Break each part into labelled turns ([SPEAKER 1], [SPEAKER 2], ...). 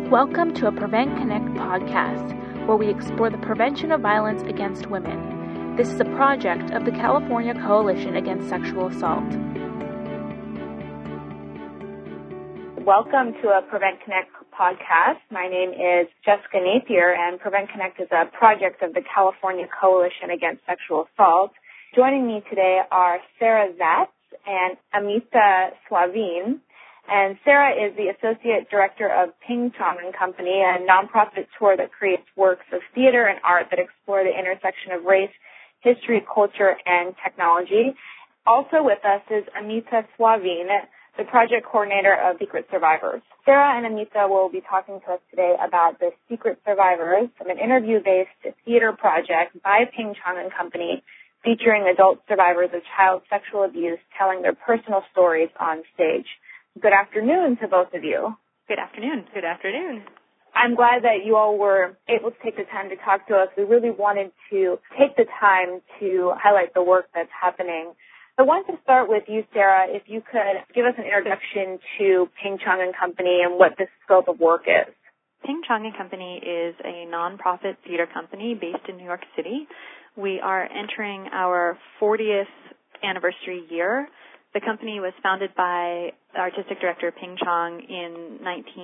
[SPEAKER 1] Welcome to a Prevent Connect podcast, where we explore the prevention of violence against women. This is a project of the California Coalition Against Sexual Assault. Welcome to a Prevent Connect podcast. My name is Jessica Napier, and Prevent Connect is a project of the California Coalition Against Sexual Assault. Joining me today are Sarah Zatz and Amita Slavin. And Sarah is the Associate Director of Ping Chong and Company, a nonprofit tour that creates works of theater and art that explore the intersection of race, history, culture, and technology. Also with us is Amita Slavin, the project coordinator of Secret Survivors. Sarah and Amita will be talking to us today about the Secret Survivors, an interview-based theater project by Ping Chong and Company, featuring adult survivors of child sexual abuse telling their personal stories on stage. Good afternoon to both of you.
[SPEAKER 2] Good afternoon. Good afternoon.
[SPEAKER 1] I'm glad that you all were able to take the time to talk to us. We really wanted to take the time to highlight the work that's happening. I wanted to start with you, Sarah, if you could give us an introduction to Ping Chong and Company and what the scope of work is.
[SPEAKER 2] Ping Chong and Company is a nonprofit theater company based in New York City. We are entering our 40th anniversary year. The company was founded by artistic director Ping Chong in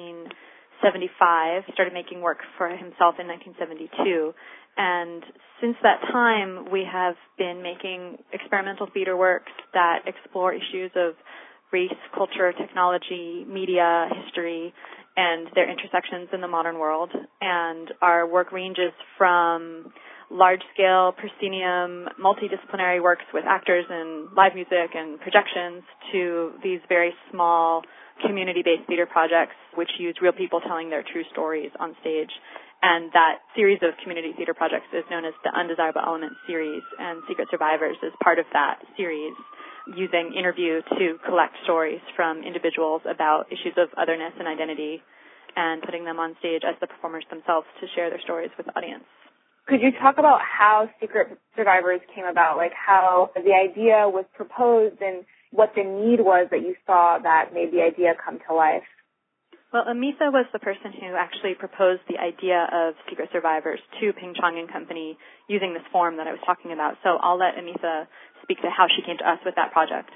[SPEAKER 2] 1975, started making work for himself in 1972. And since that time, we have been making experimental theater works that explore issues of race, culture, technology, media, history, and their intersections in the modern world. And our work ranges from large-scale proscenium, multidisciplinary works with actors and live music and projections to these very small community-based theater projects which use real people telling their true stories on stage. And that series of community theater projects is known as the Undesirable Elements series, and Secret Survivors is part of that series, using interview to collect stories from individuals about issues of otherness and identity and putting them on stage as the performers themselves to share their stories with the audience.
[SPEAKER 1] Could you talk about how Secret Survivors came about, like how the idea was proposed and what the need was that you saw that made the idea come to life?
[SPEAKER 2] Well, Amita was the person who actually proposed the idea of Secret Survivors to Ping Chong and Company using this form that I was talking about. So I'll let Amita speak to how she came to us with that project.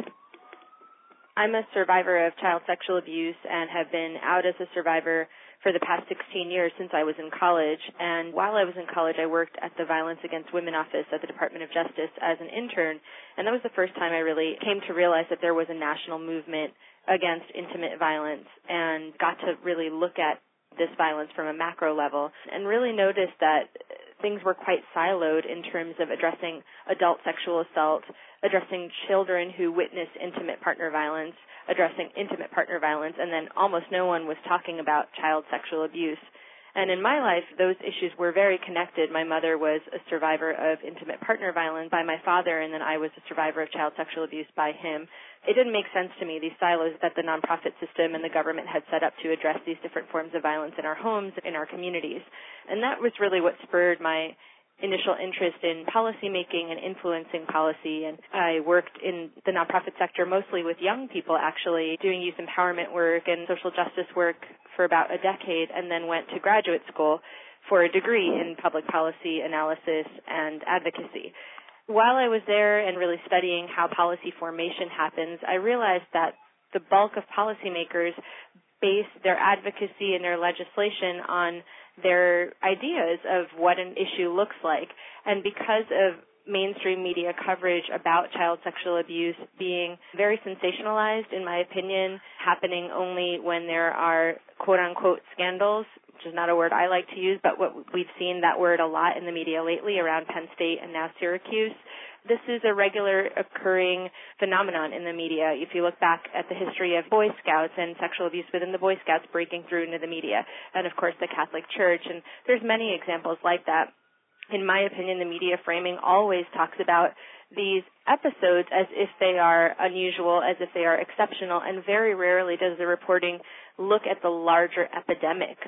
[SPEAKER 3] I'm a survivor of child sexual abuse and have been out as a survivor for the past 16 years since I was in college. And while I was in college, I worked at the Violence Against Women Office at the Department of Justice as an intern. And that was the first time I really came to realize that there was a national movement against intimate violence and got to really look at this violence from a macro level and really noticed that things were quite siloed in terms of addressing adult sexual assault, addressing children who witness intimate partner violence, addressing intimate partner violence, and then almost no one was talking about child sexual abuse. And in my life, those issues were very connected. My mother was a survivor of intimate partner violence by my father, and then I was a survivor of child sexual abuse by him. It didn't make sense to me, these silos that the nonprofit system and the government had set up to address these different forms of violence in our homes, in our communities. And that was really what spurred my initial interest in policy making and influencing policy. And I worked in the nonprofit sector mostly with young people, actually, doing youth empowerment work and social justice work for about a decade, and then went to graduate school for a degree in public policy analysis and advocacy. While I was there and really studying how policy formation happens, I realized that the bulk of policymakers base their advocacy and their legislation on their ideas of what an issue looks like. And because of mainstream media coverage about child sexual abuse being very sensationalized, in my opinion, happening only when there are quote-unquote scandals, which is not a word I like to use, but what we've seen that word a lot in the media lately around Penn State and now Syracuse. This is a regular occurring phenomenon in the media. If you look back at the history of Boy Scouts and sexual abuse within the Boy Scouts breaking through into the media, and of course the Catholic Church, and there's many examples like that. In my opinion, the media framing always talks about these episodes as if they are unusual, as if they are exceptional, and very rarely does the reporting look at the larger epidemic.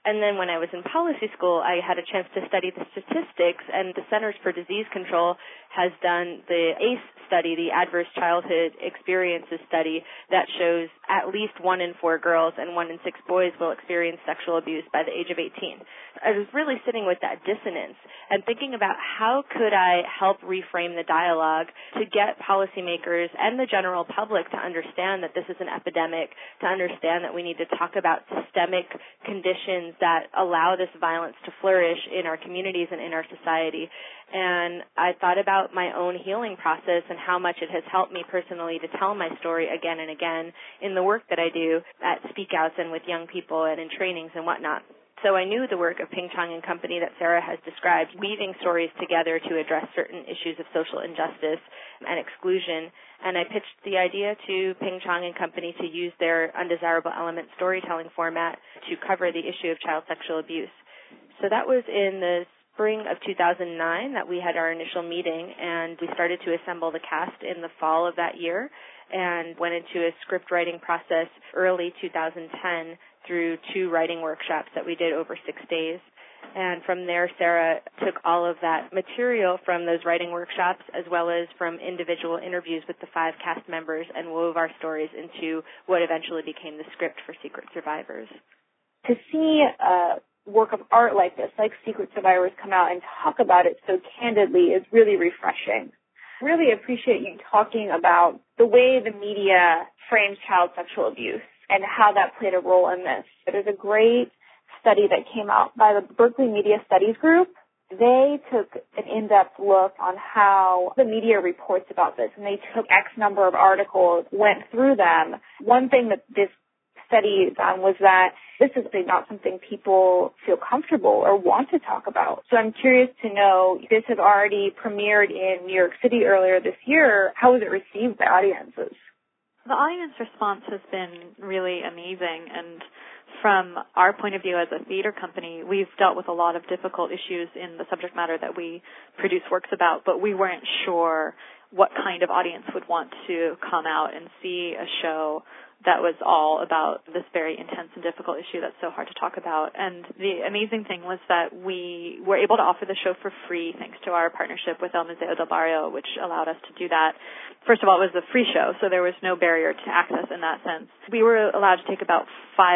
[SPEAKER 3] And then when I was in policy school, I had a chance to study the statistics, and the Centers for Disease Control has done the ACE study, the Adverse Childhood Experiences study, that shows at least 1 in 4 girls and 1 in 6 boys will experience sexual abuse by the age of 18. I was really sitting with that dissonance and thinking about how could I help reframe the dialogue to get policymakers and the general public to understand that this is an epidemic, to understand that we need to talk about systemic conditions that allow this violence to flourish in our communities and in our society. And I thought about my own healing process and how much it has helped me personally to tell my story again and again in the work that I do at speakouts and with young people and in trainings and whatnot. So I knew the work of Ping Chong and Company that Sarah has described, weaving stories together to address certain issues of social injustice and exclusion. And I pitched the idea to Ping Chong and Company to use their undesirable element storytelling format to cover the issue of child sexual abuse. So that was in the spring of 2009 that we had our initial meeting, and we started to assemble the cast in the fall of that year and went into a script writing process early 2010 through 2 writing workshops that we did over 6 days. And from there, Sarah took all of that material from those writing workshops as well as from individual interviews with the 5 cast members and wove our stories into what eventually became the script for Secret Survivors.
[SPEAKER 1] To see a work of art like this, like Secret Survivors, come out and talk about it so candidly is really refreshing. Really appreciate you talking about the way the media frames child sexual abuse and how that played a role in this. There's a great study that came out by the Berkeley Media Studies Group. They took an in-depth look on how the media reports about this, and they took X number of articles, went through them. One thing that this study found was that this is not something people feel comfortable or want to talk about. So I'm curious to know, this has already premiered in New York City earlier this year. How was it received by audiences?
[SPEAKER 2] The audience response has been really amazing, and from our point of view as a theater company, we've dealt with a lot of difficult issues in the subject matter that we produce works about, but we weren't sure what kind of audience would want to come out and see a show that was all about this very intense and difficult issue that's so hard to talk about. And the amazing thing was that we were able to offer the show for free thanks to our partnership with El Museo del Barrio, which allowed us to do that. First of all, it was a free show, so there was no barrier to access in that sense. We were allowed to take about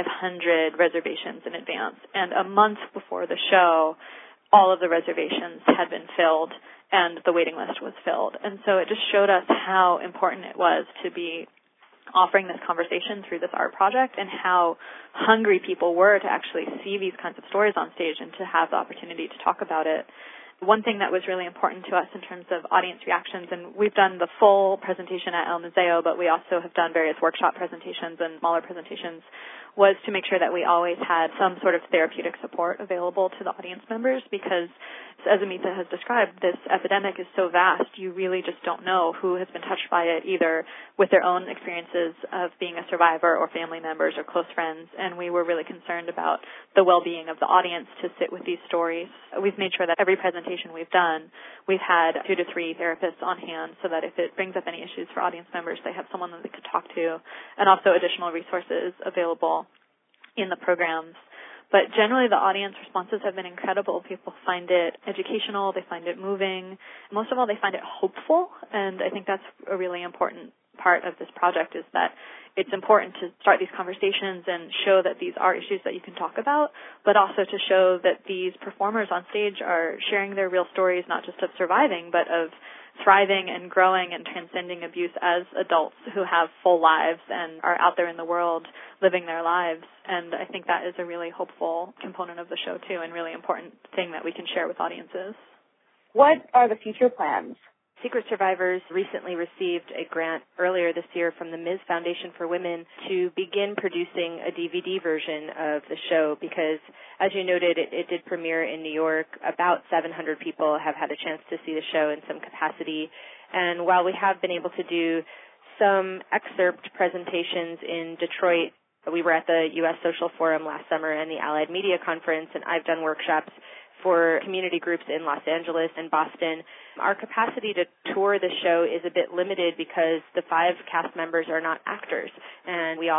[SPEAKER 2] 500 reservations in advance, and a month before the show, all of the reservations had been filled and the waiting list was filled. And so it just showed us how important it was to be offering this conversation through this art project and how hungry people were to actually see these kinds of stories on stage and to have the opportunity to talk about it. One thing that was really important to us in terms of audience reactions, and we've done the full presentation at El Museo, but we also have done various workshop presentations and smaller presentations, was to make sure that we always had some sort of therapeutic support available to the audience members because, as Amita has described, this epidemic is so vast, you really just don't know who has been touched by it, either with their own experiences of being a survivor or family members or close friends, and we were really concerned about the well-being of the audience to sit with these stories. We've made sure that every presentation we've done, we've had 2 to 3 therapists on hand so that if it brings up any issues for audience members, they have someone that they could talk to, and also additional resources available in the programs. But generally, the audience responses have been incredible. People find it educational. They find it moving. Most of all, they find it hopeful, and I think that's a really important part of this project is that it's important to start these conversations and show that these are issues that you can talk about, but also to show that these performers on stage are sharing their real stories, not just of surviving, but of thriving and growing and transcending abuse as adults who have full lives and are out there in the world living their lives. And I think that is a really hopeful component of the show, too, and really important thing that we can share with audiences.
[SPEAKER 1] What are the future plans?
[SPEAKER 3] Secret Survivors recently received a grant earlier this year from the Ms. Foundation for Women to begin producing a DVD version of the show because, as you noted, it did premiere in New York. About 700 people have had a chance to see the show in some capacity. And while we have been able to do some excerpt presentations in Detroit, we were at the U.S. Social Forum last summer and the Allied Media Conference, and I've done workshops for community groups in Los Angeles and Boston. Our capacity to tour the show is a bit limited because the 5 cast members are not actors, and we all have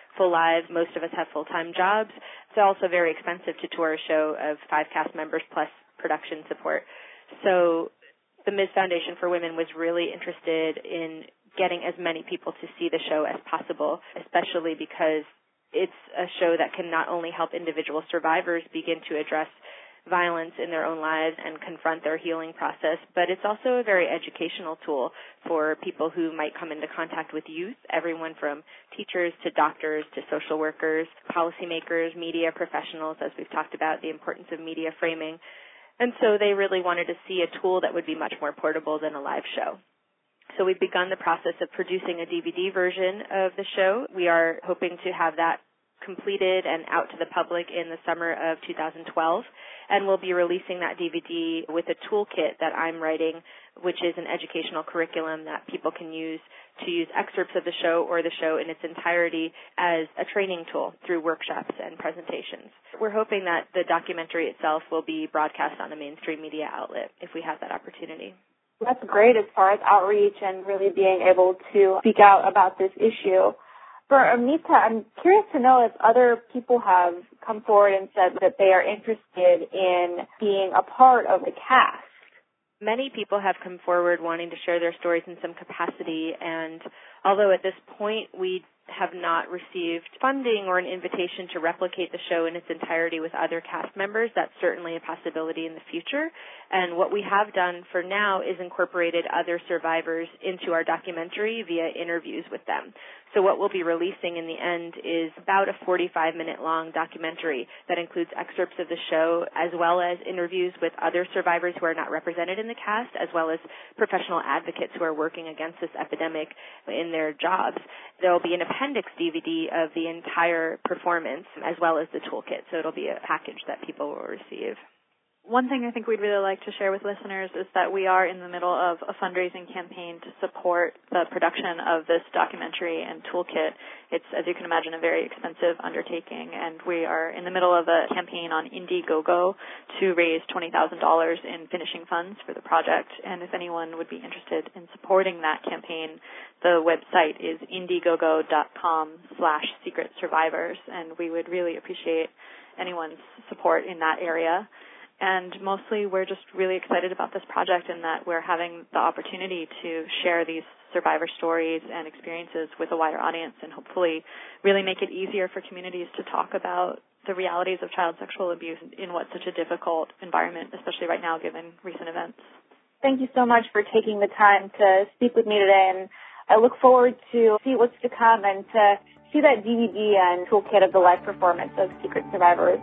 [SPEAKER 3] full lives. Most of us have full-time jobs. It's also very expensive to tour a show of 5 cast members plus production support. So the Ms. Foundation for Women was really interested in getting as many people to see the show as possible, especially because it's a show that can not only help individual survivors begin to address violence in their own lives and confront their healing process, but it's also a very educational tool for people who might come into contact with youth, everyone from teachers to doctors to social workers, policymakers, media professionals, as we've talked about, the importance of media framing. And so they really wanted to see a tool that would be much more portable than a live show. So we've begun the process of producing a DVD version of the show. We are hoping to have that completed and out to the public in the summer of 2012. And we'll be releasing that DVD with a toolkit that I'm writing, which is an educational curriculum that people can use to use excerpts of the show or the show in its entirety as a training tool through workshops and presentations. We're hoping that the documentary itself will be broadcast on a mainstream media outlet if we have that opportunity.
[SPEAKER 1] That's great as far as outreach and really being able to speak out about this issue. For Amita, I'm curious to know if other people have come forward and said that they are interested in being a part of the cast.
[SPEAKER 3] Many people have come forward wanting to share their stories in some capacity, and although at this point we have not received funding or an invitation to replicate the show in its entirety with other cast members, that's certainly a possibility in the future. And what we have done for now is incorporated other survivors into our documentary via interviews with them. So what we'll be releasing in the end is about a 45-minute long documentary that includes excerpts of the show as well as interviews with other survivors who are not represented in the cast, as well as professional advocates who are working against this epidemic in their jobs. There will be an appendix DVD of the entire performance as well as the toolkit, so it'll be a package that people will receive.
[SPEAKER 2] One thing I think we'd really like to share with listeners is that we are in the middle of a fundraising campaign to support the production of this documentary and toolkit. It's, as you can imagine, a very expensive undertaking, and we are in the middle of a campaign on Indiegogo to raise $20,000 in finishing funds for the project. And if anyone would be interested in supporting that campaign, the website is indiegogo.com/secretsurvivors, and we would really appreciate anyone's support in that area. And mostly we're just really excited about this project and that we're having the opportunity to share these survivor stories and experiences with a wider audience and hopefully really make it easier for communities to talk about the realities of child sexual abuse in what's such a difficult environment, especially right now given recent events.
[SPEAKER 1] Thank you so much for taking the time to speak with me today, and I look forward to see what's to come and to see that DVD and toolkit of the live performance of Secret Survivors.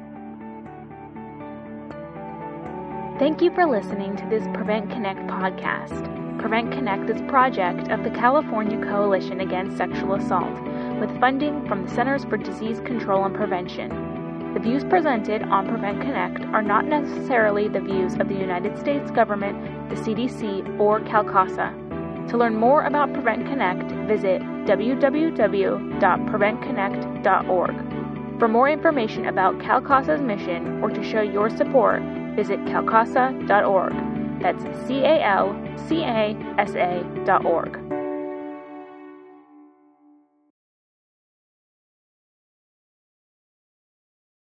[SPEAKER 4] Thank you for listening to this Prevent Connect podcast. Prevent Connect is a project of the California Coalition Against Sexual Assault, with funding from the Centers for Disease Control and Prevention. The views presented on Prevent Connect are not necessarily the views of the United States government, the CDC, or CalCASA. To learn more about Prevent Connect, visit www.preventconnect.org. For more information about CalCASA's mission or to show your support, visit calcasa.org. That's CalCasa.org.